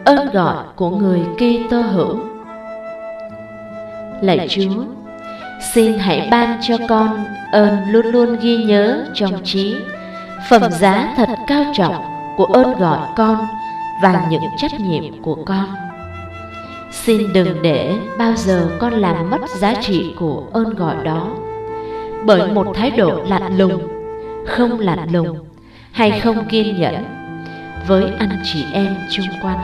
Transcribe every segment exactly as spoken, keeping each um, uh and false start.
ơn gọi của người Kitô hữu. Lạy Chúa, xin hãy ban cho con ơn luôn luôn ghi nhớ trong trí phẩm giá thật cao trọng của ơn gọi con và những trách nhiệm của con. Xin đừng để bao giờ con làm mất giá trị của ơn gọi đó bởi một thái độ lạnh lùng, không lạnh lùng hay không kiên nhẫn với anh chị em chung quanh.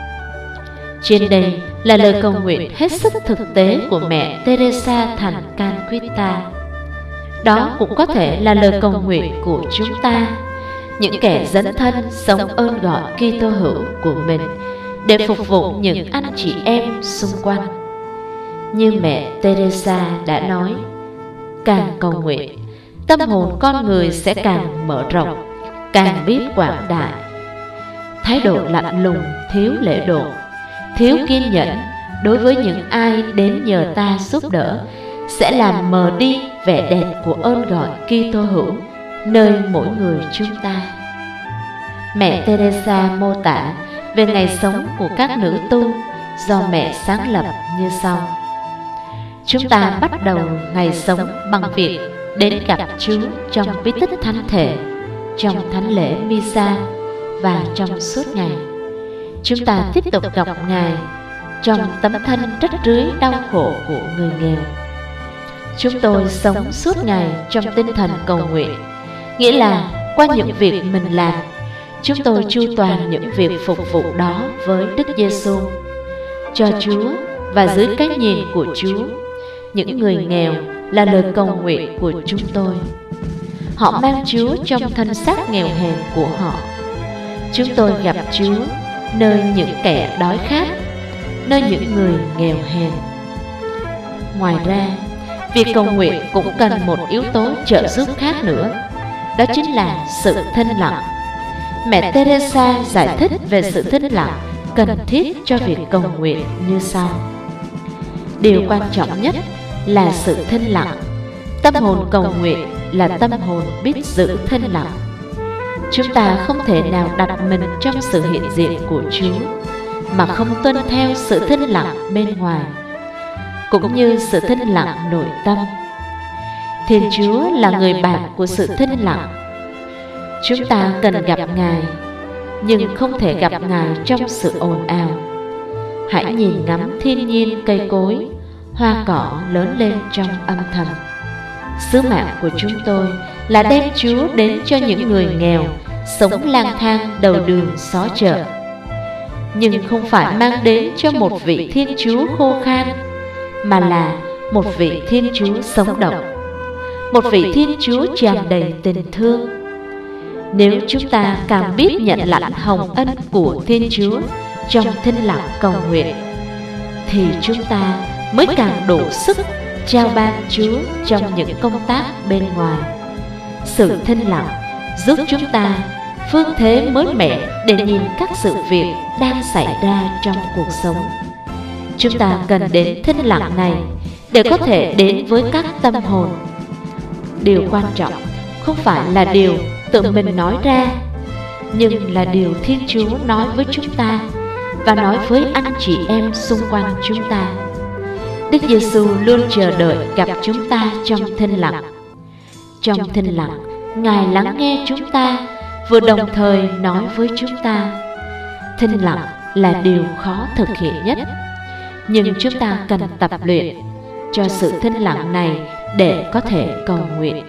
Trên đây là lời cầu nguyện hết sức thực tế của mẹ Teresa thành Calcutta. Đó cũng có thể là lời cầu nguyện của chúng ta, những kẻ dấn thân sống ơn gọi Kitô hữu của mình để phục vụ những anh chị em xung quanh. Như mẹ Teresa đã nói, càng cầu nguyện, tâm hồn con người sẽ càng mở rộng, càng biết quảng đại. Thái độ lạnh lùng, thiếu lễ độ, thiếu kiên nhẫn đối với những ai đến nhờ ta giúp đỡ sẽ làm mờ đi vẻ đẹp của ơn gọi Kitô hữu nơi mỗi người chúng ta. Mẹ Teresa mô tả về ngày sống của các nữ tu do mẹ sáng lập như sau: chúng ta bắt đầu ngày sống bằng việc đến gặp Chúa trong bí tích thánh thể, trong thánh lễ Misa và trong suốt ngày. Chúng ta tiếp tục gặp Ngài trong tấm thân rách rưới đau khổ của người nghèo. Chúng tôi sống suốt ngày trong tinh thần cầu nguyện, nghĩa là qua những việc mình làm, chúng tôi chu toàn những việc phục vụ đó với Đức Giêsu, cho Chúa và dưới cái nhìn của Chúa. Những người nghèo là lời cầu nguyện của chúng tôi. Họ mang Chúa trong thân xác nghèo hèn của họ. Chúng tôi gặp Chúa nơi những kẻ đói khát, nơi những người nghèo hèn. Ngoài ra, việc cầu nguyện cũng cần một yếu tố trợ giúp khác nữa, đó chính là sự thinh lặng. Mẹ Teresa giải thích về sự thinh lặng cần thiết cho việc cầu nguyện như sau: điều quan trọng nhất là sự thinh lặng. Tâm hồn cầu nguyện là tâm hồn biết giữ thinh lặng. Chúng ta không thể nào đặt mình trong sự hiện diện của Chúa mà không tuân theo sự thinh lặng bên ngoài, cũng như sự thinh lặng nội tâm. Thiên Chúa là người bạn của sự thinh lặng. Chúng ta cần gặp Ngài, nhưng không thể gặp Ngài trong sự ồn ào. Hãy nhìn ngắm thiên nhiên cây cối, hoa cỏ lớn lên trong âm thầm. Sứ mạng của chúng tôi là đem Chúa đến cho những người nghèo sống lang thang đầu đường xó chợ, nhưng không phải mang đến cho một vị Thiên Chúa khô khan, mà là một vị Thiên Chúa sống động, một vị Thiên Chúa tràn đầy tình thương. Nếu chúng ta càng biết nhận lãnh hồng ân của Thiên Chúa trong thinh lặng cầu nguyện, thì chúng ta mới càng đủ sức trao ban Chúa trong những công tác bên ngoài. Sự thinh lặng giúp chúng ta phương thế mới mẻ để nhìn các sự việc đang xảy ra trong cuộc sống. Chúng ta cần đến thinh lặng này để có thể đến với các tâm hồn. Điều quan trọng không phải là điều tự mình nói ra, nhưng là điều Thiên Chúa nói với chúng ta và nói với anh chị em xung quanh chúng ta. Đức Giêsu luôn chờ đợi gặp chúng ta trong thinh lặng. Trong thinh lặng, Ngài lắng nghe chúng ta, vừa đồng thời nói với chúng ta. Thinh lặng là điều khó thực hiện nhất, nhưng chúng ta cần tập luyện cho sự thinh lặng này để có thể cầu nguyện.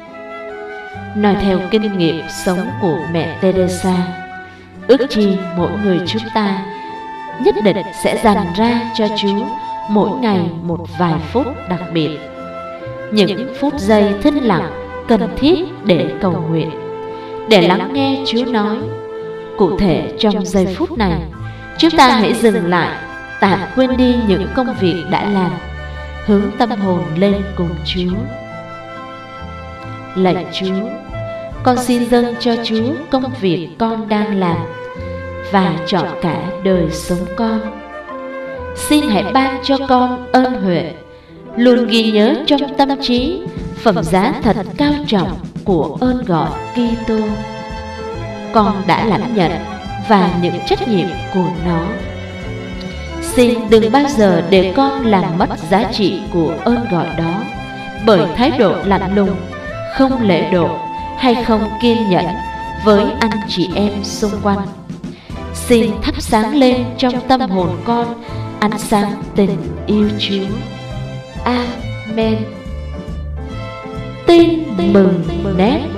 Nói theo kinh nghiệm sống của mẹ Teresa, ước chi mỗi người chúng ta nhất định sẽ dành ra cho Chúa mỗi ngày một vài phút đặc biệt. Những phút giây thinh lặng cần thiết để cầu nguyện, để lắng nghe Chúa nói. Cụ thể trong giây phút này, chúng ta hãy dừng lại, tạm quên đi những công việc đã làm, hướng tâm hồn lên cùng Chúa. Lạy Chúa, con xin dâng cho Chúa công việc con đang làm và chọn cả đời sống con. Xin hãy ban cho con ơn huệ, luôn ghi nhớ trong tâm trí phẩm giá thật cao trọng của ơn gọi Kitô. Con đã lãnh nhận và những trách nhiệm của nó. Xin đừng bao giờ để con làm mất giá trị của ơn gọi đó bởi thái độ lạnh lùng, không lễ độ hay không kiên nhẫn với anh chị em xung quanh. Xin thắp sáng lên trong tâm hồn con ánh sáng tình yêu Chúa. Amen. Tin mừng nét